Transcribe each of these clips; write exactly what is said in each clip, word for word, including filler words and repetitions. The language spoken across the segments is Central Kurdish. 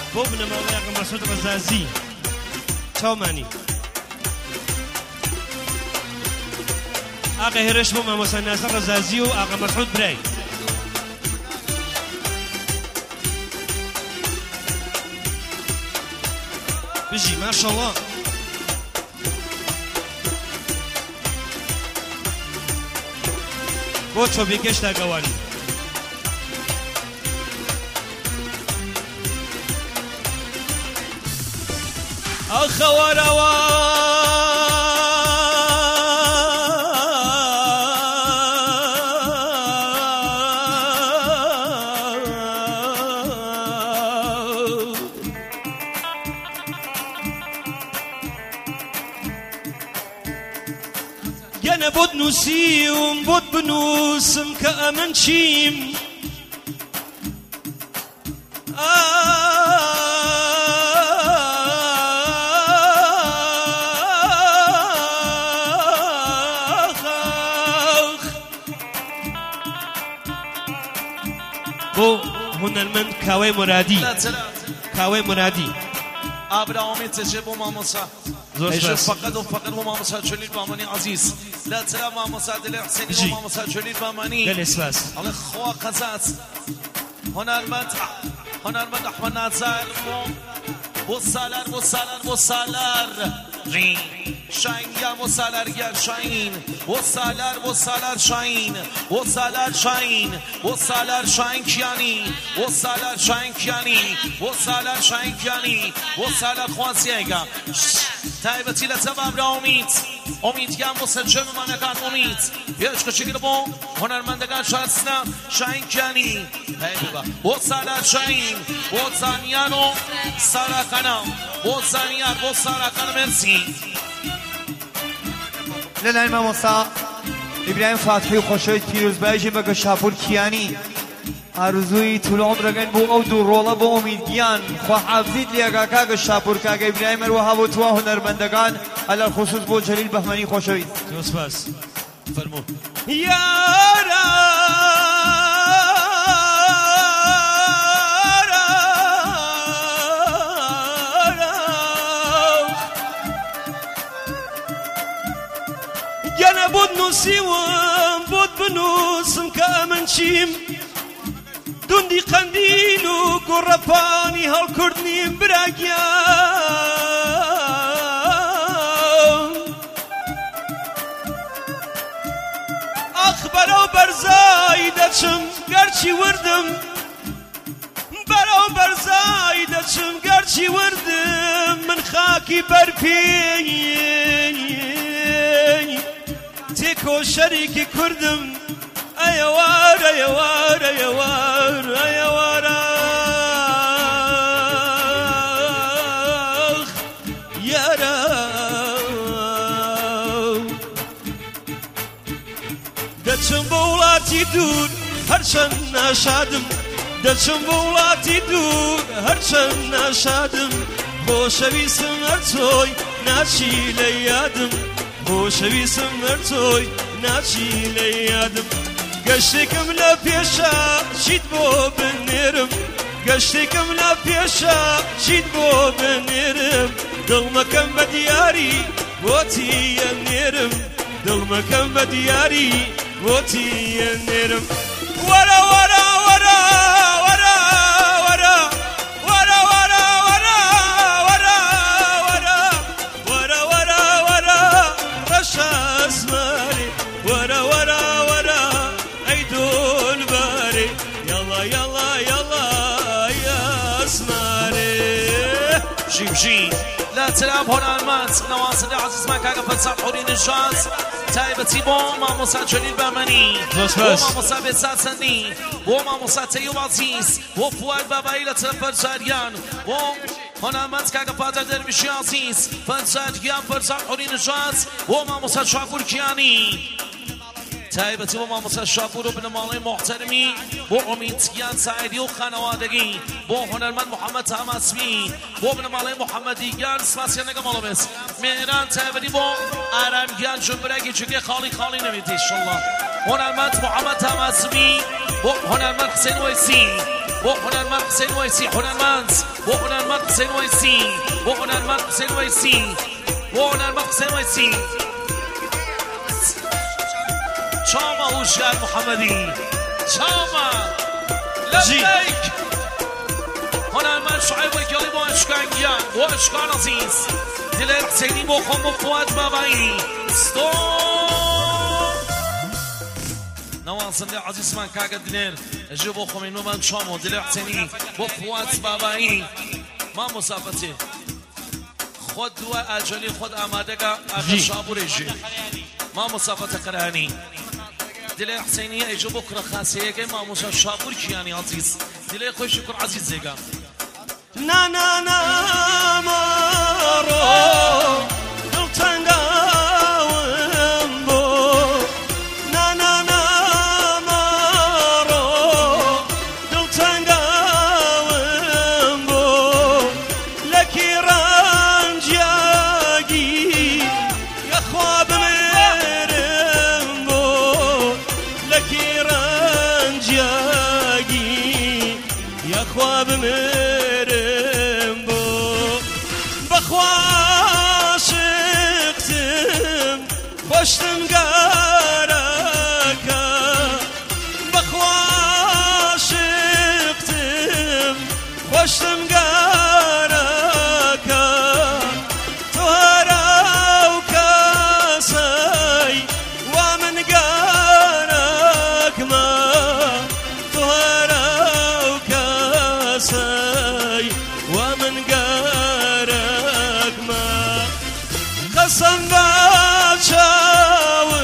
بۆ بنەماڵەی ئاغا مەسعود ڕەزازی چاومانی ئاغا هێرش بۆ مامۆستا ناسەر ڕەزازی و ئاغا مەسعود برای بژی ماشەڵڵا بۆ چۆبێکێشتا گەوانی ئەخەوەرەوە گەنە بۆت نووسیم بۆت بنووسم کە ئەمن چیم بۆ هونەرمەند کاوەی مرادی کاوەی مرادی ئابراهامی چێ بۆ مامۆستا فقط و فقط بۆ مامۆستا جەلیل بامانی عزیز لا ترى مامۆستا دلێر حسێنی بۆ مامۆستا جەلیل بامانی گەلێ سپاس ئەڵێ خوا قەزات هونەرمەند هونەرمەند ئەحمەد نازار بۆ سالار بۆ سالار بۆ سالار شاهین گیان بۆ سالار گیان شاهین بۆ سالار بۆ سالار شاهین بۆ سالار شاهین بۆ سالار شاهین کیانی بۆ سالار شاهین کیانی بۆ سالار شاهین کیانی بۆ سالار خوازیێگا تایبەتی لە چەب ئابراهامید ئومیدگیان بۆ سەرجەمەمانەکان ئومید پێشکەشێکر بۆ هونەرمەندەکان شارستنا شاهین کیانی بۆ سالار شاهین بۆ زانیان و ساراکانە بۆ زانیان بۆ ساراکانە مرسی لەلای مامۆستا ئیبراهیم فاتحی و خۆشەویست پیرۆزبایژی بە گەشاپور کیانی ئارزووی توولە عومرەکەن بۆ ئەو دوو ڕۆڵە بۆ ئومیدگیان خواحافزیت لێگا کاگە شاپور کاگە ئیبراهیم هەروەها بۆ توا هونەرمەندەکان ئەلەل خصوص بۆ جەلیل بەهمەنی خۆشەویست سپاس فەرموو یارە گەنە بۆت نووسیوم بۆت بنووسم کە ئەمن چیم دوندی قەندیل و گۆڕەپانی هەڵکوردنیم براگیان ئەخ بەرەو بەرزای دەچم گەرچی وردم بەرەو بەرزای دەچم گەرچی وردم من خاکی بەرپێی تێکۆ شەریکی کوردم ئەیەوار ئەیەوار ئەیەوار ئەیەوارە یارە دەچم بۆ وڵاتی دوور هەرچەند ناشادم دەچم بۆ وڵاتی دوور هەرچەند ناشادم خۆشەویستم هەر تۆی ناچی لە یادم خۆشەویستم هەر تۆی ناچی لە یادم گەشتێکم لە پێشە چیت بۆ بنێرم گەشتێکم لە پێشە چیت بۆ بنێرم دڵمەکەم بە دیاری بۆتی ئەنێرم دڵمەکەم بە دیاری بۆتی ئەنێرم وەرە وەرە وەرە وەرە وەرە وەرە وەرە وەرە وەرە وەرە وەرە وەرە وەرە ڕەشە ئەسمارێ وەرە وەرە وەرە ئەی دۆلبارێ یاڵا یاڵا یاڵا ئەسمارێ ژیمژی لا تلعب هونەرمەند نەوازنی عەزیزمان کاکە فەرساد حوری نژاد تایبەتی بۆ مامۆستا جەلیل بەهمەنی بۆ مامۆستا بێزاد سەندی بۆ مامۆستا تەیوب عەزیز بۆ فواد بابایی لە تەرەف فەرزادیان بۆ هونەرمەند کاکە پاتر دەربیشی عەزیز فەرزادیان فەرساد حوری نژاد بۆ مامۆستا شاپور کیانی تایبەتی بۆ مامۆستا شاپور و بنەماڵەی محتەرمی بۆ ئومیدگیان سایدی و خانەوادەگی بۆ هونەرمەند محەممەد تاماسبی بۆ بنەماڵەی محەممەدیگیان سپاسیان لەگە مەڵەبێت مێران تایبەتی بۆ ئارامگیان جمبرەگی جگێ خاڵی خاڵی نەبێت ئینشەڵڵا هونەرمەند محەممەد تاماسبی بۆ هونەرمەند حسێن وەیسی بو هنرمند حسین ویسی هنرمند بو هنرمند حسین ویسی بو هنرمند حسین ویسی بو هنرمند حسین ویسی شاما هوشیار محمدی شاما لبیک هنرمند شعیب وکیلی با اشکانگیان با اشکان عزیز دل حسینی با خون با فواد بابایی ستوب نوازنده عزیز من کاغ دلیر اجو با خون اینو من شامو دل حسینی با فواد بابایی ما مسافتی خود دو اجلی خود آماده که آقا شابور اجی ما مسافت قرانی دل حسینی اجو بکره خاصیه که ما مسافت شابور کیانی عزیز دل خوش شکر عزیز زیگا نا نا نا مارو دلتنگاوم بو نا نا نا مارو دلتنگاوم بو لکی رنجاگی یا خواب میرم بو لکی رنجاگی یا خواب میرم خوشتم گارکا بخواشقتم خوشتم گارکا تو هراو کسی و من گارک ما تو هراو کسی و من گارک ما قسم باچاو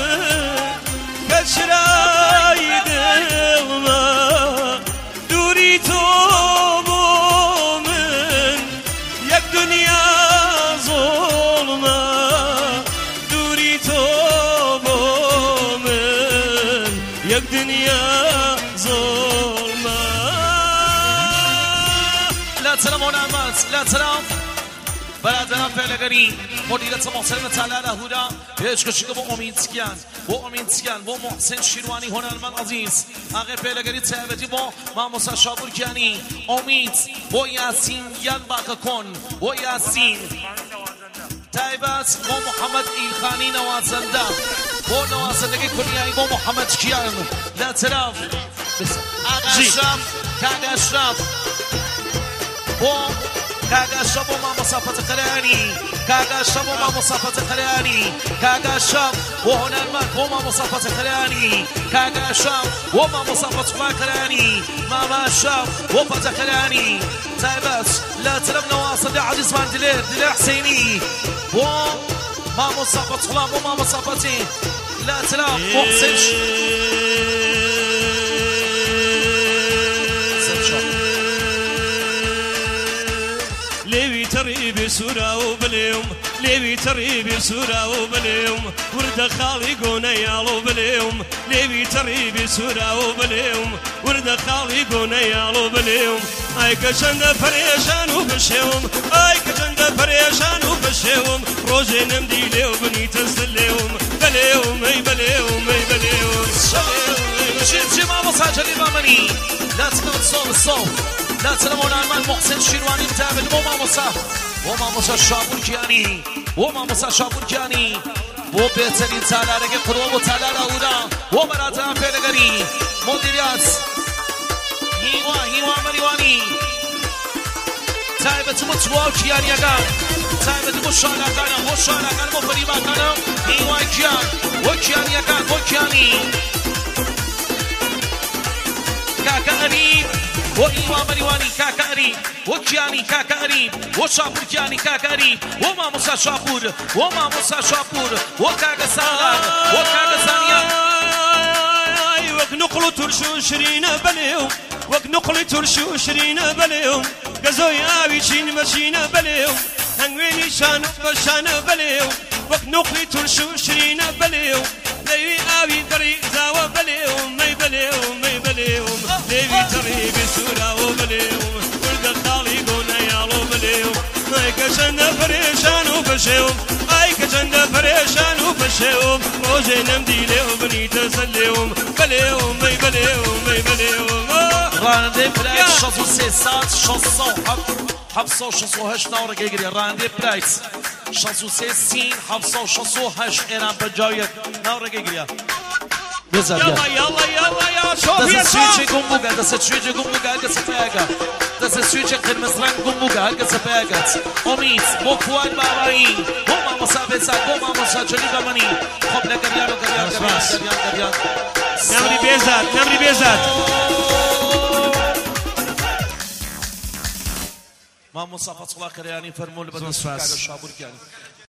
کچرای دلما دوری تو بو من یک دنیا ظلما دوری تو بو من یک دنیا ظلما لا سلام ونعمت لا سلام برادران فعلگری مدیریت محسن تعالی هودا پیشکشی با امیدسکیان با امیدسکیان با محسن شیروانی هنرمند عزیز آقای فعلگری تعبدی با ماموسا شابورکیانی امید با یاسین یان باقی کن با یاسین تایبت با محمد ایلخانی نوازنده با نوازندگی کنیایی با محمد کیان در طرف آقا اشرف کاغ اشرف با کاغا شب و ما مسافت قرانی کاغا شب و ما مسافت قرانی کاغا شب و هنرمند و ما مسافت قرانی کاغا شب و ما مسافت قرانی ماما شب و فتح قرانی تایبت لا تلم نواصل عزیز من دلیر دلیر حسینی و ما مسافت خلام و ما مسافتي لا تلم محسن ليبي تريبي سورة وبليوم ليبي تريبي سورة وبليوم ورد خالي قونيال وبليوم ليبي تريبي سورة وبليوم ورد خالي قونيال وبليوم اي كجند فريشان وبشيوم اي كجند فريشان وبشيوم روجي نمدي ليو بني تنزليوم بليوم اي بليوم اي بليوم شيل جماعة مساجل الإمامني لا تكون صوب الصوب لا تلمون عن محسن شيرواني متابد وما مصا وما مصا شابور كياني وما مصا شابور كياني و بهترین تالارگ قروب و تالار اونا و برادران پیلگری مدیریت هیوا هیوا مریوانی تایبت متوا کیانی اگر تایبت مشالکان مشالکان مفریبکان هیوا کیان و کیانی اگر و کیانی کاکا قریب و ایوا مریوانی کاکا قریب و کیانی کاکا قریب و شاپور کیانی کاکا قریب و ما موسا شاپور و ما موسا شاپور و کاکا سالار و کاکا سانیان وك نقلو ترشو شرين بليوم وك نقلو ترشو شرين بليوم قزوي آوي شين مشين بليوم هنويني شانو بشان بليوم وك نقلو ترشو شرين بليوم ليوي آوي دري زاوة بليوم مي بليوم مي بليوم ليوي تري بسورة وبليوم ورد خالي قونا يالو بليوم ماي كشن فريشان وبشيوم اي كشن زند پریشان و بشوم روزه نمدی لیو بنی تزلیوم بلیوم بی بلیوم بی بلیوم راننده پرایس شصت و سه ساعت شصت و هفت و شصت و هشت نورگه گیری راننده پرایس شصت و سه سین هفت و شصت و هشت ایران بجایت نورگه گیری بزن يلا يلا يلا يا شوف Das يا ist شوف Switche Gumbuga, das ist Switche Gumbuga, das ist Berger. Das ist Switche Kirmesran Gumbuga, das ist Berger. Omid, Mokuan Babai, Homa Mosabesa, Homa Mosacheli Gamani. Hop le Gariano Gariano Gariano Gariano. نمري بيزات نمري بيزات ما مصافة صلاة كرياني فرمول بدل سكاكا شابور كياني